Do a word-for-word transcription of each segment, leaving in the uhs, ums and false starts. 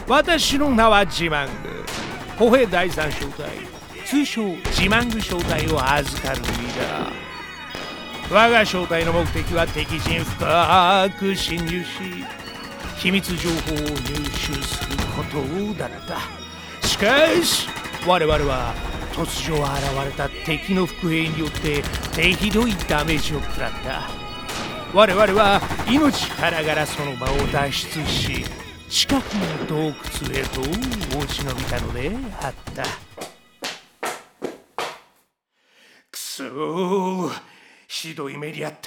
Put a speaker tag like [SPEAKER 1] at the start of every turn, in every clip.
[SPEAKER 1] 私の名はジマング。歩兵第三小隊、通称ジマング小隊を預かるリーダー。我が小隊の目的は敵陣深く侵入し、秘密情報を入手することだった。しかし我々は突如現れた敵の伏兵によって手ひどいダメージを食らった。我々は命からがらその場を脱出し、近くの洞窟へと落ち延びたのであった。くそー、ひどい目にあった。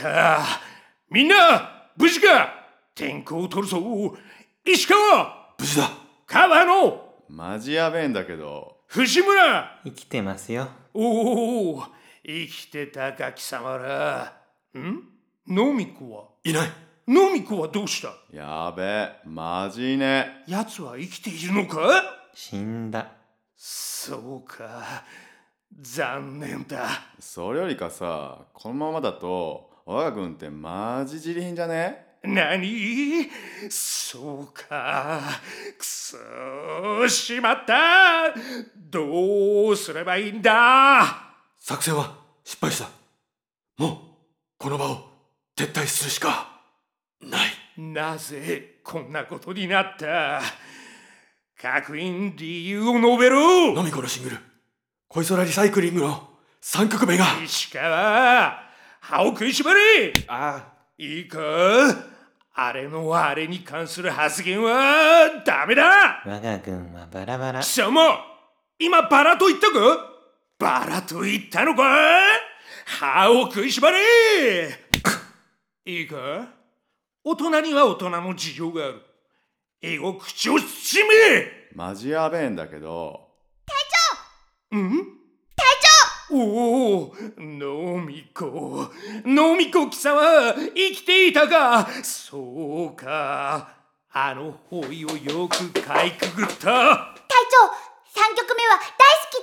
[SPEAKER 1] みんな無事か？天候を取るぞ。石川
[SPEAKER 2] 無事だ。
[SPEAKER 1] 川野
[SPEAKER 3] マジやべえんだけど。
[SPEAKER 1] 藤村
[SPEAKER 4] 生きてますよ。
[SPEAKER 1] おお、生きてたか貴様ら。ん？ノミコはい
[SPEAKER 2] ない。
[SPEAKER 1] ノミコはどうした？
[SPEAKER 3] やべえ、マジね。
[SPEAKER 1] 奴は生きているのか？
[SPEAKER 4] 死んだ。
[SPEAKER 1] そうか、残念だ。
[SPEAKER 3] それよりかさ、このままだと我が軍ってマジ自利品じゃね？
[SPEAKER 1] 何？そうか、くそー、しまった。どうすればいいんだ？
[SPEAKER 2] 作戦は失敗した。もうこの場を撤退するしかない。
[SPEAKER 1] なぜこんなことになった？確認理由を述べろ。
[SPEAKER 2] ノミコのシングル恋空リサイクリングのさんきょくめが。
[SPEAKER 1] 石川、歯を食いしばれ。
[SPEAKER 4] ああ、
[SPEAKER 1] いいか、あれのあれに関する発言はダメだ。
[SPEAKER 4] 我が軍はバラバラ。
[SPEAKER 1] 貴様、今バラと言ったか？バラと言ったのか？歯を食いしばれ。いいか、大人には大人の事情がある。英語口を慎め。
[SPEAKER 3] マジやべえんだけど。
[SPEAKER 1] ん？おお、ノミコ、ノミコ貴様、生きていたか。そうか、あの包囲をよくかいくぐった。
[SPEAKER 5] 隊長、さんきょくめは大好きです。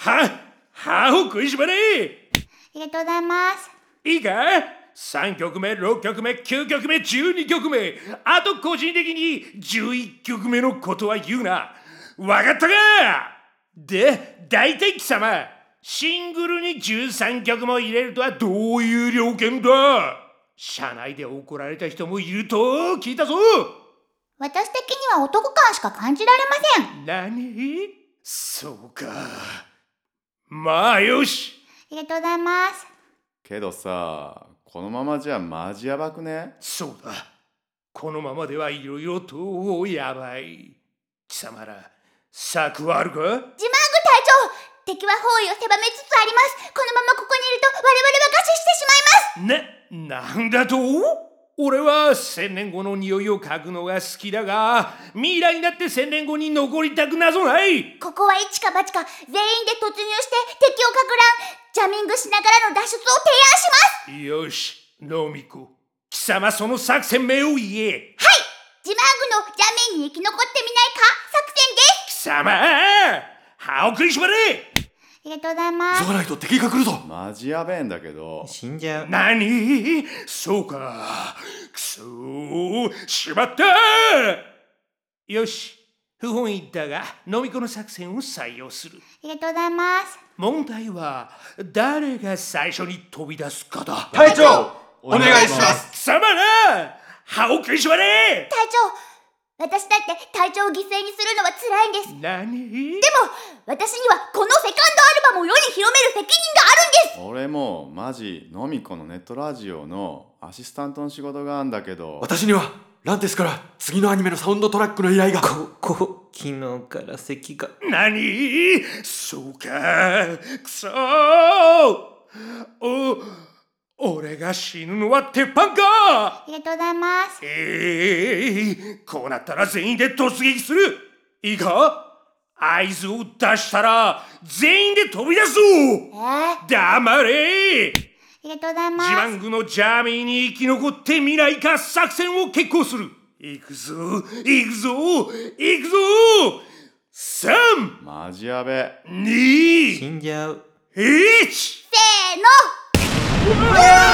[SPEAKER 1] は、歯を食いしばれ。
[SPEAKER 5] ありがとうございます。
[SPEAKER 1] いいか、さんきょくめ、ろっきょくめ、きゅうきょくめ、じゅうにきょくめ、あと個人的にじゅういっきょくめのことは言うな。わかったか？で、大体貴様、シングルにじゅうさんきょくも入れるとはどういう了見だ？社内で怒られた人もいると聞いたぞ。
[SPEAKER 5] 私的には男感しか感じられません。
[SPEAKER 1] 何？そうか。まあよし。
[SPEAKER 5] ありがとうございます。
[SPEAKER 3] けどさ、このままじゃマジやばくね？
[SPEAKER 1] そうだ。このままではいろいろとやばい。貴様ら、策はあるか？
[SPEAKER 5] ジマング隊長、敵は包囲を狭めつつあります。このままここにいると我々は餓死してしまいます。
[SPEAKER 1] な、なんだと？俺は千年後の匂いを嗅ぐのが好きだが、未来になって千年後に残りたくなぞない。
[SPEAKER 5] ここは一か八か全員で突入して敵をかく乱、ジャミングしながらの脱出を提案します。
[SPEAKER 1] よし、ノミコ、貴様その作戦名を言え。
[SPEAKER 5] はい、ジマングのジャミンに生き残ってみないか作戦です。
[SPEAKER 1] 貴様、歯を食いしばれ。
[SPEAKER 5] ありがとうございます。
[SPEAKER 2] 急がないと敵が来るぞ。
[SPEAKER 3] マジやべえんだけど。
[SPEAKER 4] 死んじゃう。
[SPEAKER 1] 何？そうか。くそー、しまった。よし、不本意だがノミコの作戦を採用する。
[SPEAKER 5] ありがとうございます。
[SPEAKER 1] 問題は誰が最初に飛び出すかだ。
[SPEAKER 2] 隊長、お願いします。
[SPEAKER 1] 貴様な、歯を食いしばれ。
[SPEAKER 5] 隊長、私だって隊長を犠牲にするのは辛いんです。
[SPEAKER 1] 何？
[SPEAKER 5] でも私にはこのセカンドアルバムを世に広める責任があるんです。
[SPEAKER 3] 俺もマジノミコのネットラジオのアシスタントの仕事があるんだけど。
[SPEAKER 2] 私にはランテスから次のアニメのサウンドトラックの依頼が。
[SPEAKER 4] ここ、昨日から咳が。
[SPEAKER 1] 何？そうか。くそー。お、俺が死ぬのは鉄板か。
[SPEAKER 5] ありがとうございます。
[SPEAKER 1] ええー、こうなったら全員で突撃する。いいか？合図を出したら全員で飛び出すぞ。
[SPEAKER 5] えー、
[SPEAKER 1] 黙れ。
[SPEAKER 5] ありがとうございます。
[SPEAKER 1] ジマングのジャーミーに生き残ってみないか作戦を決行する。行くぞ行くぞ行くぞ。さん、
[SPEAKER 3] マジやべ。
[SPEAKER 1] に、
[SPEAKER 4] 死んじゃう。
[SPEAKER 1] いち。
[SPEAKER 5] せーの。うわー